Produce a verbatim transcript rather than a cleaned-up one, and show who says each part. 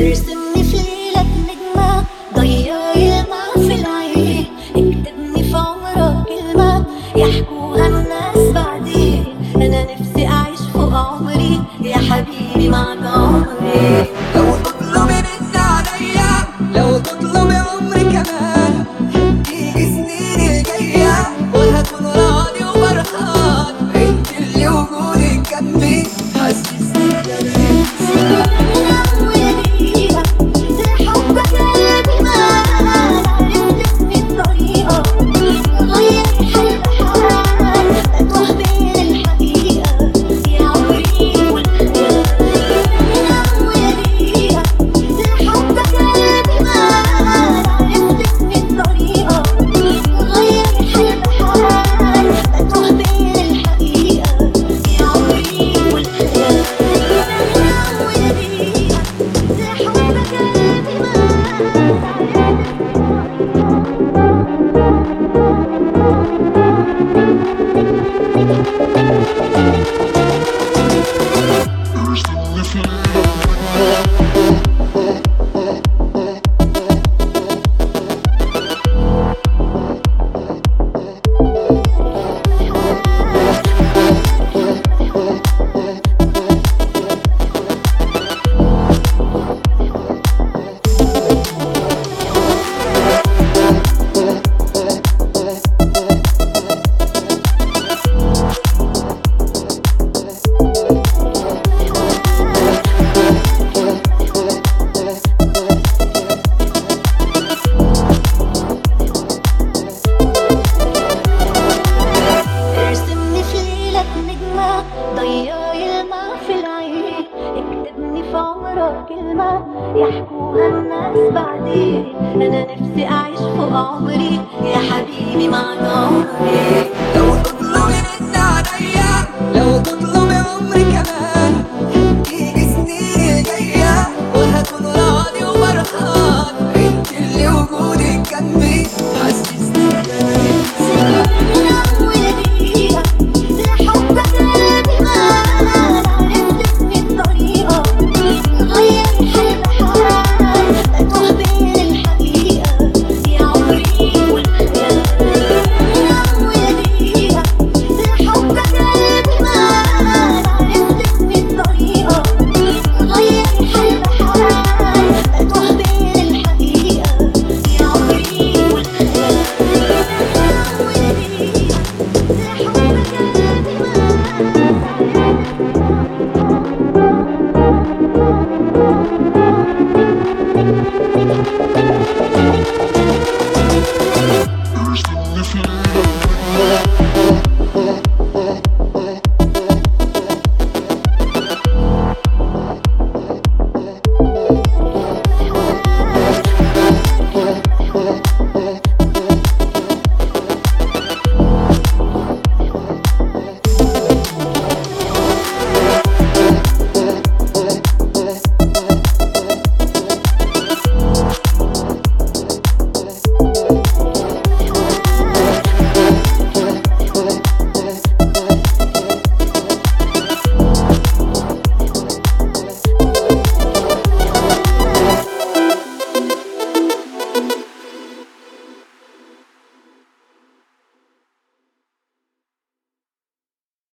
Speaker 1: ارسمني في ليلة نجمة ضيع يلمع في العين، اكتبني في عمرك كلمة يحكوها الناس بعدين. أنا نفسي أعيش فوق عمري يا حبيبي معك عمري.
Speaker 2: لو تطلبي مني عليا، لو تطلبي عمري كمان، هتيجي سنيني الجاية وهكون راضي وفرحان. انت اللي وجودك جنبي حسسني بجمال.
Speaker 1: ضيع يلمع في العين، اكتبني في عمرك كلمة يحكوها الناس بعدين. أنا نفسي أعيش فوق عمري يا حبيبي معك عمري.
Speaker 2: لو تطلبي مني عليا، لو تطلبي